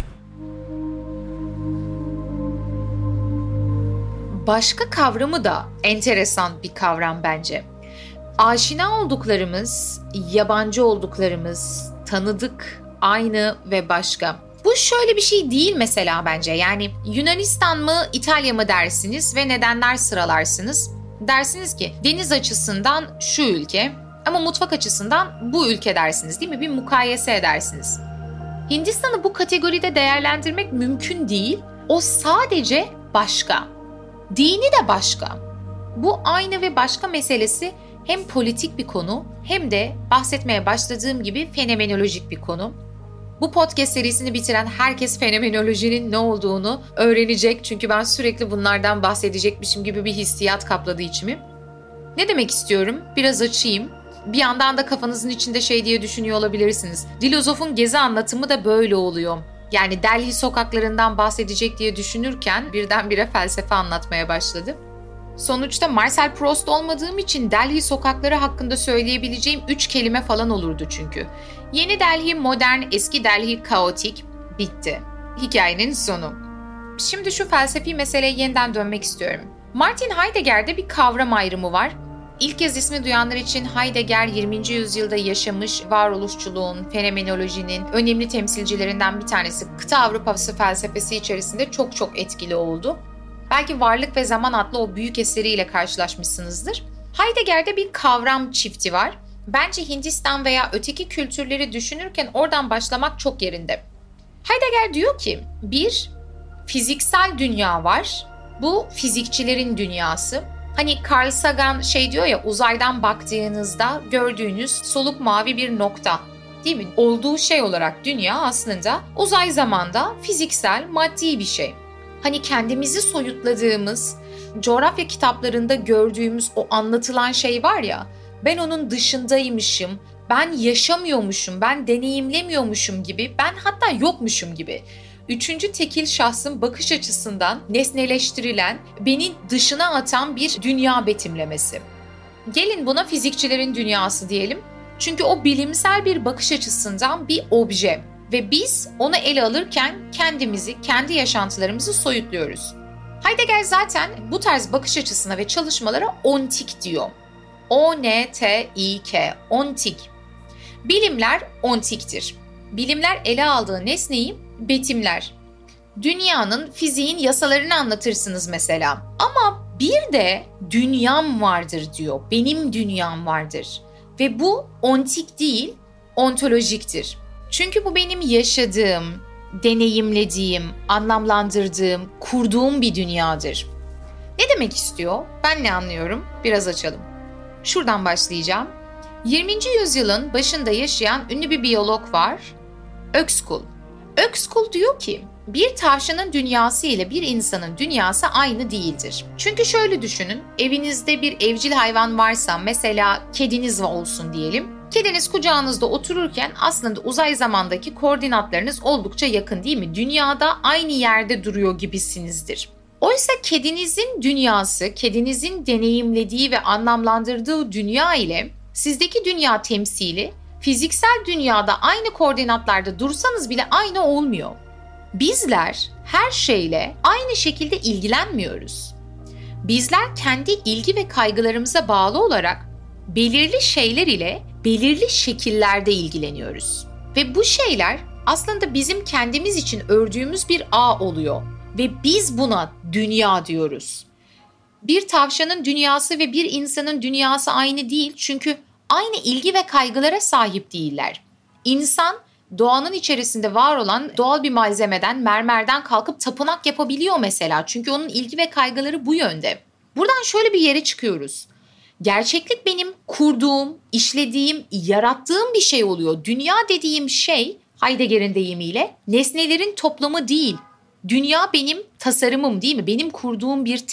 Speaker 2: Başka kavramı da enteresan bir kavram bence. Aşina olduklarımız, yabancı olduklarımız, tanıdık, aynı ve başka. Bu şöyle bir şey değil mesela bence. Yani Yunanistan mı, İtalya mı dersiniz ve nedenler sıralarsınız. Dersiniz ki deniz açısından şu ülke ama mutfak açısından bu ülke dersiniz değil mi? Bir mukayese edersiniz. Hindistan'ı bu kategoride değerlendirmek mümkün değil. O sadece başka. Dini de başka. Bu aynı ve başka meselesi hem politik bir konu hem de bahsetmeye başladığım gibi fenomenolojik bir konu. Bu podcast serisini bitiren herkes fenomenolojinin ne olduğunu öğrenecek. Çünkü ben sürekli bunlardan bahsedecekmişim gibi bir hissiyat kapladı içimi. Ne demek istiyorum? Biraz açayım. Bir yandan da kafanızın içinde şey diye düşünüyor olabilirsiniz. Dilozof'un gezi anlatımı da böyle oluyor. Yani Delhi sokaklarından bahsedecek diye düşünürken birdenbire felsefe anlatmaya başladı. Sonuçta Marcel Proust olmadığım için Delhi sokakları hakkında söyleyebileceğim 3 kelime falan olurdu çünkü. Yeni Delhi modern, eski Delhi kaotik, bitti. Hikayenin sonu. Şimdi şu felsefi meseleye yeniden dönmek istiyorum. Martin Heidegger'de bir kavram ayrımı var. İlk kez ismi duyanlar için Heidegger 20. yüzyılda yaşamış varoluşçuluğun, fenomenolojinin önemli temsilcilerinden bir tanesi. Kıta Avrupası felsefesi içerisinde çok etkili oldu. Belki Varlık ve Zaman adlı o büyük eseriyle karşılaşmışsınızdır. Heidegger'de bir kavram çifti var. Bence Hindistan veya öteki kültürleri düşünürken oradan başlamak çok yerinde. Heidegger diyor ki, bir, fiziksel dünya var. Bu fizikçilerin dünyası. Hani Carl Sagan diyor ya, uzaydan baktığınızda gördüğünüz soluk mavi bir nokta. Değil mi? Olduğu şey olarak dünya aslında uzay zamanda fiziksel, maddi bir şey. Hani kendimizi soyutladığımız, coğrafya kitaplarında gördüğümüz o anlatılan şey var ya, ben onun dışındaymışım, ben yaşamıyormuşum, ben deneyimlemiyormuşum gibi, ben hatta yokmuşum gibi. Üçüncü tekil şahsın bakış açısından nesneleştirilen, beni dışına atan bir dünya betimlemesi. Gelin buna fizikçilerin dünyası diyelim. Çünkü o bilimsel bir bakış açısından bir obje ve biz onu ele alırken kendimizi, kendi yaşantılarımızı soyutluyoruz. Heidegger zaten bu tarz bakış açısına ve çalışmalara ontik diyor. O-N-T-İ-K, ontik. Bilimler ontiktir. Bilimler ele aldığı nesneyi betimler. Dünyanın, fiziğin yasalarını anlatırsınız mesela. Ama bir de dünyam vardır diyor. Benim dünyam vardır. Ve bu ontik değil, ontolojiktir. Çünkü bu benim yaşadığım, deneyimlediğim, anlamlandırdığım, kurduğum bir dünyadır. Ne demek istiyor? Ben ne anlıyorum? Biraz açalım. Şuradan başlayacağım. 20. yüzyılın başında yaşayan ünlü bir biyolog var. Ökskul. Ökskul diyor ki, bir tavşanın dünyası ile bir insanın dünyası aynı değildir. Çünkü şöyle düşünün, evinizde bir evcil hayvan varsa, mesela kediniz olsun diyelim. Kediniz kucağınızda otururken aslında uzay zamandaki koordinatlarınız oldukça yakın değil mi? Dünyada aynı yerde duruyor gibisinizdir. Oysa kedinizin dünyası, kedinizin deneyimlediği ve anlamlandırdığı dünya ile sizdeki dünya temsili, fiziksel dünyada aynı koordinatlarda dursanız bile aynı olmuyor. Bizler her şeyle aynı şekilde ilgilenmiyoruz. Bizler kendi ilgi ve kaygılarımıza bağlı olarak belirli şeyler ile belirli şekillerde ilgileniyoruz. Ve bu şeyler aslında bizim kendimiz için ördüğümüz bir ağ oluyor ve biz buna dünya diyoruz. Bir tavşanın dünyası ve bir insanın dünyası aynı değil, çünkü aynı ilgi ve kaygılara sahip değiller. İnsan doğanın içerisinde var olan doğal bir malzemeden, mermerden kalkıp tapınak yapabiliyor mesela. Çünkü onun ilgi ve kaygıları bu yönde. Buradan şöyle bir yere çıkıyoruz. Gerçeklik benim kurduğum, işlediğim, yarattığım bir şey oluyor. Dünya dediğim şey, Heidegger'in deyimiyle, nesnelerin toplamı değil. Dünya benim tasarımım değil mi? Benim kurduğum bir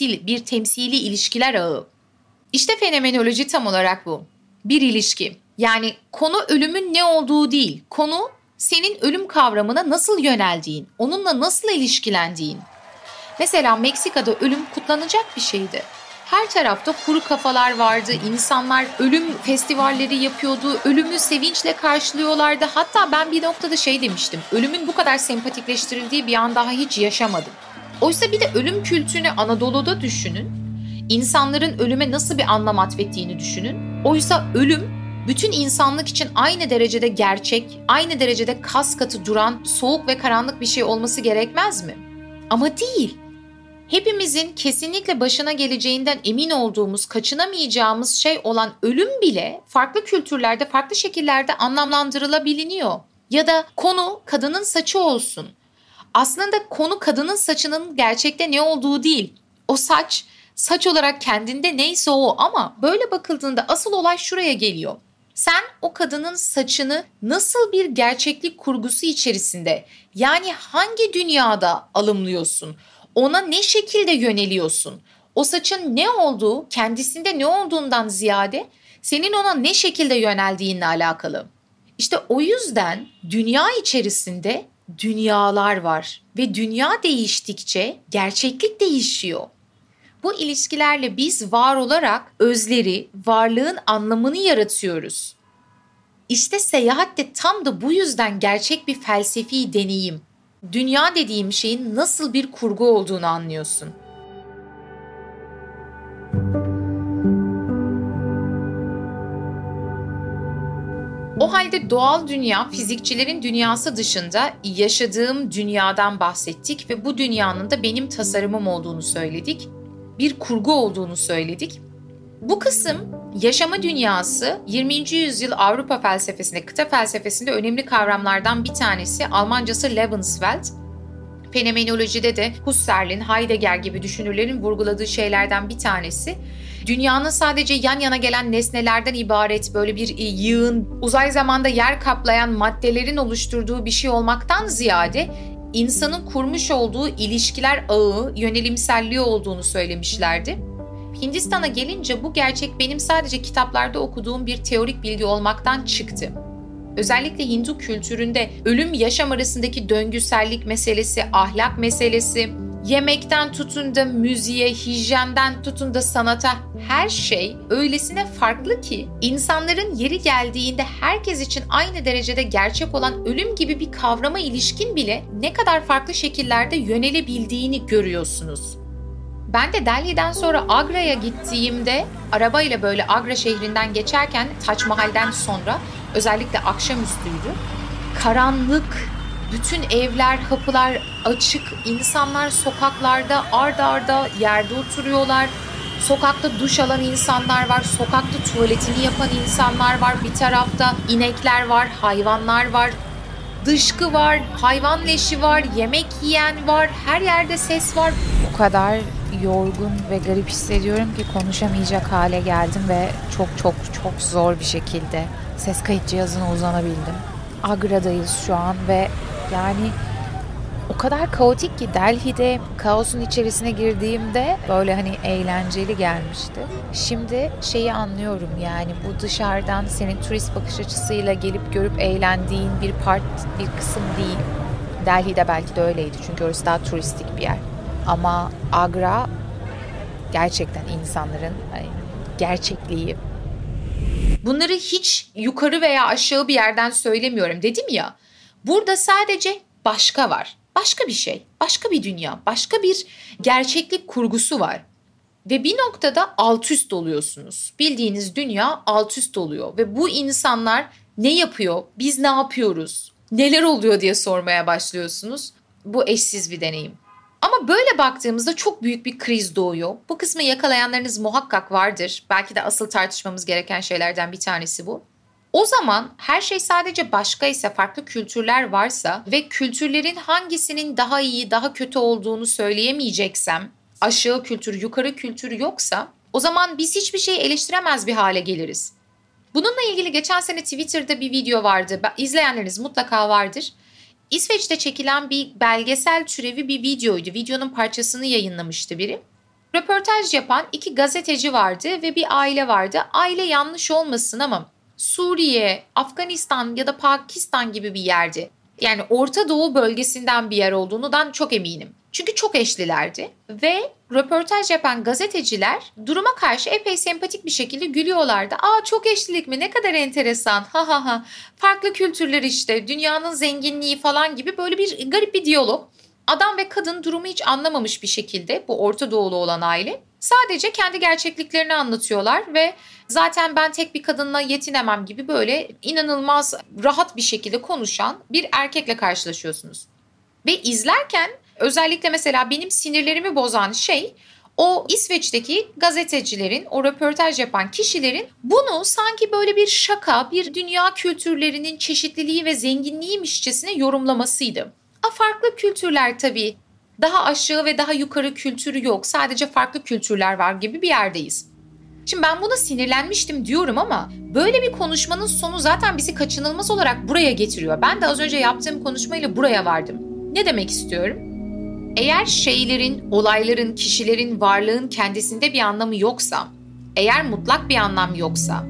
Speaker 2: temsili ilişkiler ağı. İşte fenomenoloji tam olarak bu. Bir ilişki. Yani konu ölümün ne olduğu değil. Konu senin ölüm kavramına nasıl yöneldiğin, onunla nasıl ilişkilendiğin. Mesela Meksika'da ölüm kutlanacak bir şeydi. Her tarafta kuru kafalar vardı, insanlar ölüm festivalleri yapıyordu, ölümü sevinçle karşılıyorlardı. Hatta ben bir noktada demiştim, ölümün bu kadar sempatikleştirildiği bir an daha hiç yaşamadım. Oysa bir de ölüm kültürünü Anadolu'da düşünün, insanların ölüme nasıl bir anlam atfettiğini düşünün. Oysa ölüm bütün insanlık için aynı derecede gerçek, aynı derecede kas katı duran, soğuk ve karanlık bir şey olması gerekmez mi? Ama değil. Hepimizin kesinlikle başına geleceğinden emin olduğumuz, kaçınamayacağımız şey olan ölüm bile farklı kültürlerde, farklı şekillerde anlamlandırılabiliyor. Ya da konu kadının saçı olsun. Aslında konu kadının saçının gerçekte ne olduğu değil. O saç olarak kendinde neyse o, ama böyle bakıldığında asıl olay şuraya geliyor. Sen o kadının saçını nasıl bir gerçeklik kurgusu içerisinde, yani hangi dünyada alımlıyorsun? Ona ne şekilde yöneliyorsun? O saçın ne olduğu, kendisinde ne olduğundan ziyade senin ona ne şekilde yöneldiğinle alakalı. İşte o yüzden dünya içerisinde dünyalar var ve dünya değiştikçe gerçeklik değişiyor. Bu ilişkilerle biz var olarak özleri, varlığın anlamını yaratıyoruz. İşte seyahat de tam da bu yüzden gerçek bir felsefi deneyim. Dünya dediğim şeyin nasıl bir kurgu olduğunu anlıyorsun. O halde doğal dünya, fizikçilerin dünyası dışında yaşadığım dünyadan bahsettik ve bu dünyanın da benim tasarımım olduğunu söyledik. Bir kurgu olduğunu söyledik. Bu kısım yaşama dünyası 20. yüzyıl Avrupa felsefesinde, kıta felsefesinde önemli kavramlardan bir tanesi. Almancası Lebenswelt. Fenomenolojide de Husserl'in, Heidegger gibi düşünürlerin vurguladığı şeylerden bir tanesi. Dünyanın sadece yan yana gelen nesnelerden ibaret böyle bir yığın, uzay zamanda yer kaplayan maddelerin oluşturduğu bir şey olmaktan ziyade insanın kurmuş olduğu ilişkiler ağı, yönelimselliği olduğunu söylemişlerdi. Hindistan'a gelince bu gerçek benim sadece kitaplarda okuduğum bir teorik bilgi olmaktan çıktı. Özellikle Hindu kültüründe ölüm yaşam arasındaki döngüsellik meselesi, ahlak meselesi, yemekten tutun da müziğe, hijyenden tutun da sanata her şey öylesine farklı ki insanların yeri geldiğinde herkes için aynı derecede gerçek olan ölüm gibi bir kavrama ilişkin bile ne kadar farklı şekillerde yönelebildiğini görüyorsunuz. Ben de Delhi'den sonra Agra'ya gittiğimde arabayla böyle Agra şehrinden geçerken Tac Mahal'den sonra özellikle akşamüstüydü. Karanlık, bütün evler, kapılar açık, insanlar sokaklarda arda arda yerde oturuyorlar. Sokakta duş alan insanlar var, sokakta tuvaletini yapan insanlar var. Bir tarafta inekler var, hayvanlar var, dışkı var, hayvan leşi var, yemek yiyen var, her yerde ses var.
Speaker 5: O kadar yorgun ve garip hissediyorum ki konuşamayacak hale geldim ve çok zor bir şekilde ses kayıt cihazına uzanabildim. Agra'dayız şu an ve yani o kadar kaotik ki Delhi'de kaosun içerisine girdiğimde böyle hani eğlenceli gelmişti. Şimdi şeyi anlıyorum, yani bu dışarıdan senin turist bakış açısıyla gelip görüp eğlendiğin bir kısım değil. Delhi'de belki de öyleydi çünkü orası daha turistik bir yer. Ama Agra gerçekten insanların gerçekliği.
Speaker 2: Bunları hiç yukarı veya aşağı bir yerden söylemiyorum dedim ya. Burada sadece başka var. Başka bir şey, başka bir dünya, başka bir gerçeklik kurgusu var. Ve bir noktada alt üst oluyorsunuz. Bildiğiniz dünya alt üst oluyor. Ve bu insanlar ne yapıyor, biz ne yapıyoruz, neler oluyor diye sormaya başlıyorsunuz. Bu eşsiz bir deneyim. Ama böyle baktığımızda çok büyük bir kriz doğuyor. Bu kısmı yakalayanlarınız muhakkak vardır. Belki de asıl tartışmamız gereken şeylerden bir tanesi bu. O zaman her şey sadece başka ise, farklı kültürler varsa ve kültürlerin hangisinin daha iyi, daha kötü olduğunu söyleyemeyeceksem, aşağı kültür, yukarı kültür yoksa, o zaman biz hiçbir şeyi eleştiremez bir hale geliriz. Bununla ilgili geçen sene Twitter'da bir video vardı. İzleyenleriniz mutlaka vardır. İsveç'te çekilen bir belgesel türevi bir videoydu. Videonun parçasını yayınlamıştı biri. Röportaj yapan 2 gazeteci vardı ve bir aile vardı. Aile yanlış olmasın ama Suriye, Afganistan ya da Pakistan gibi bir yerdi. Yani Orta Doğu bölgesinden bir yer olduğundan çok eminim. Çünkü çok eşlilerdi ve röportaj yapan gazeteciler duruma karşı epey sempatik bir şekilde gülüyorlardı. Aa, çok eşlilik mi? Ne kadar enteresan. Ha ha ha. Farklı kültürler işte. Dünyanın zenginliği falan gibi böyle bir garip bir diyalog. Adam ve kadın durumu hiç anlamamış bir şekilde, bu Orta Doğulu olan aile sadece kendi gerçekliklerini anlatıyorlar ve zaten ben tek bir kadınla yetinemem gibi böyle inanılmaz rahat bir şekilde konuşan bir erkekle karşılaşıyorsunuz. Ve izlerken özellikle mesela benim sinirlerimi bozan şey, o İsveç'teki gazetecilerin, o röportaj yapan kişilerin bunu sanki böyle bir şaka, bir dünya kültürlerinin çeşitliliği ve zenginliğiymişçesine yorumlamasıydı. Farklı kültürler tabii, daha aşağı ve daha yukarı kültürü yok, sadece farklı kültürler var gibi bir yerdeyiz. Şimdi ben buna sinirlenmiştim diyorum ama böyle bir konuşmanın sonu zaten bizi kaçınılmaz olarak buraya getiriyor. Ben de az önce yaptığım konuşmayla buraya vardım. Ne demek istiyorum? Eğer şeylerin, olayların, kişilerin, varlığın kendisinde bir anlamı yoksa, eğer mutlak bir anlam yoksa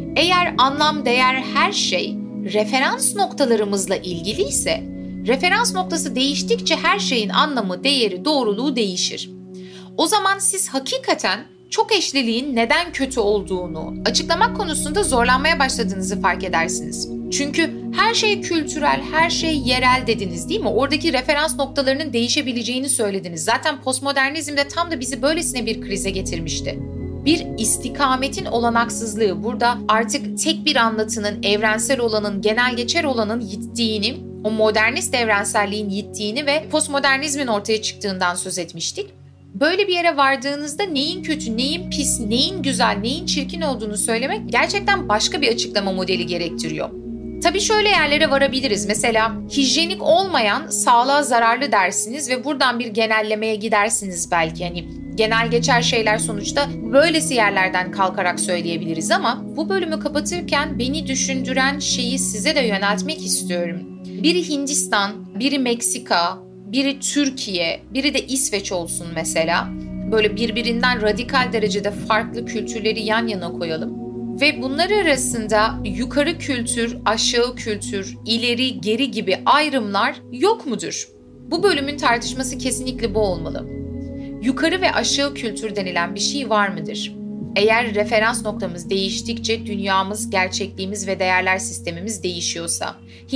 Speaker 2: Eğer anlam, değer, her şey referans noktalarımızla ilgiliyse, referans noktası değiştikçe her şeyin anlamı, değeri, doğruluğu değişir. O zaman siz hakikaten çok eşliliğin neden kötü olduğunu açıklamak konusunda zorlanmaya başladığınızı fark edersiniz. Çünkü her şey kültürel, her şey yerel dediniz değil mi? Oradaki referans noktalarının değişebileceğini söylediniz. Zaten postmodernizm de tam da bizi böylesine bir krize getirmişti. Bir istikametin olanaksızlığı, burada artık tek bir anlatının, evrensel olanın, genel geçer olanın yittiğini, o modernist evrenselliğin yittiğini ve postmodernizmin ortaya çıktığından söz etmiştik. Böyle bir yere vardığınızda neyin kötü, neyin pis, neyin güzel, neyin çirkin olduğunu söylemek gerçekten başka bir açıklama modeli gerektiriyor. Tabii şöyle yerlere varabiliriz. Mesela hijyenik olmayan sağlığa zararlı dersiniz ve buradan bir genellemeye gidersiniz belki. Hani genel geçer şeyler sonuçta böylesi yerlerden kalkarak söyleyebiliriz ama bu bölümü kapatırken beni düşündüren şeyi size de yöneltmek istiyorum. Biri Hindistan, biri Meksika, biri Türkiye, biri de İsveç olsun mesela. Böyle birbirinden radikal derecede farklı kültürleri yan yana koyalım. Ve bunlar arasında yukarı kültür, aşağı kültür, ileri, geri gibi ayrımlar yok mudur? Bu bölümün tartışması kesinlikle bu olmalı. Yukarı ve aşağı kültür denilen bir şey var mıdır? Eğer referans noktamız değiştikçe dünyamız, gerçekliğimiz ve değerler sistemimiz değişiyorsa,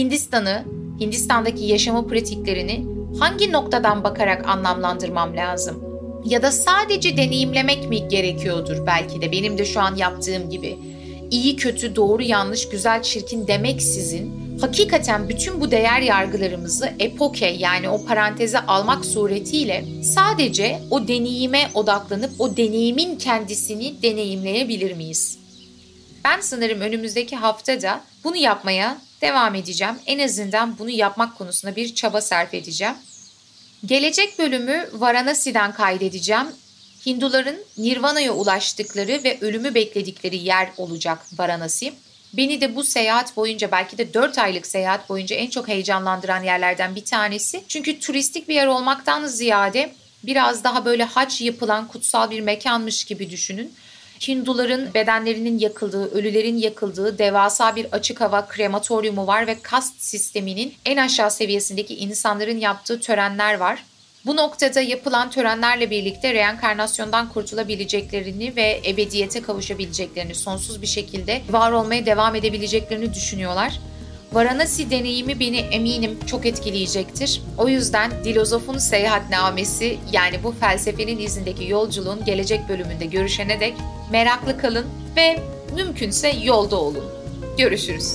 Speaker 2: Hindistan'daki yaşama pratiklerini hangi noktadan bakarak anlamlandırmam lazım? Ya da sadece deneyimlemek mi gerekiyordur belki de benim de şu an yaptığım gibi? İyi, kötü, doğru, yanlış, güzel, çirkin demeksizin hakikaten bütün bu değer yargılarımızı epoke yani o paranteze almak suretiyle sadece o deneyime odaklanıp o deneyimin kendisini deneyimleyebilir miyiz? Ben sanırım önümüzdeki haftada bunu yapmaya devam edeceğim. En azından bunu yapmak konusunda bir çaba sarf edeceğim. Gelecek bölümü Varanasi'den kaydedeceğim. Hinduların Nirvana'ya ulaştıkları ve ölümü bekledikleri yer olacak Varanasi. Beni de bu seyahat boyunca belki de 4 aylık seyahat boyunca en çok heyecanlandıran yerlerden bir tanesi. Çünkü turistik bir yer olmaktan ziyade biraz daha böyle hac yapılan kutsal bir mekanmış gibi düşünün. Hinduların bedenlerinin yakıldığı, ölülerin yakıldığı devasa bir açık hava krematoryumu var ve kast sisteminin en aşağı seviyesindeki insanların yaptığı törenler var. Bu noktada yapılan törenlerle birlikte reenkarnasyondan kurtulabileceklerini ve ebediyete kavuşabileceklerini, sonsuz bir şekilde var olmaya devam edebileceklerini düşünüyorlar. Varanasi deneyimi beni eminim çok etkileyecektir. O yüzden Dilozof'un seyahatnamesi yani bu felsefenin izindeki yolculuğun gelecek bölümünde görüşene dek meraklı kalın ve mümkünse yolda olun. Görüşürüz.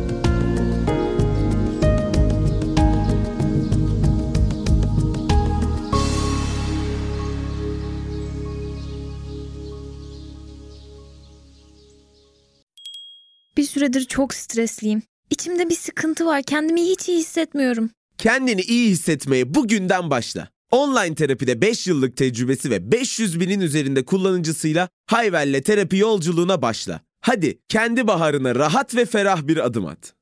Speaker 9: Bir süredir çok stresliyim. İçimde bir sıkıntı var. Kendimi hiç iyi hissetmiyorum.
Speaker 1: Kendini iyi hissetmeye bugünden başla. Online terapide 5 yıllık tecrübesi ve 500 binin üzerinde kullanıcısıyla Hayvel'le terapi yolculuğuna başla. Hadi kendi baharına rahat ve ferah bir adım at.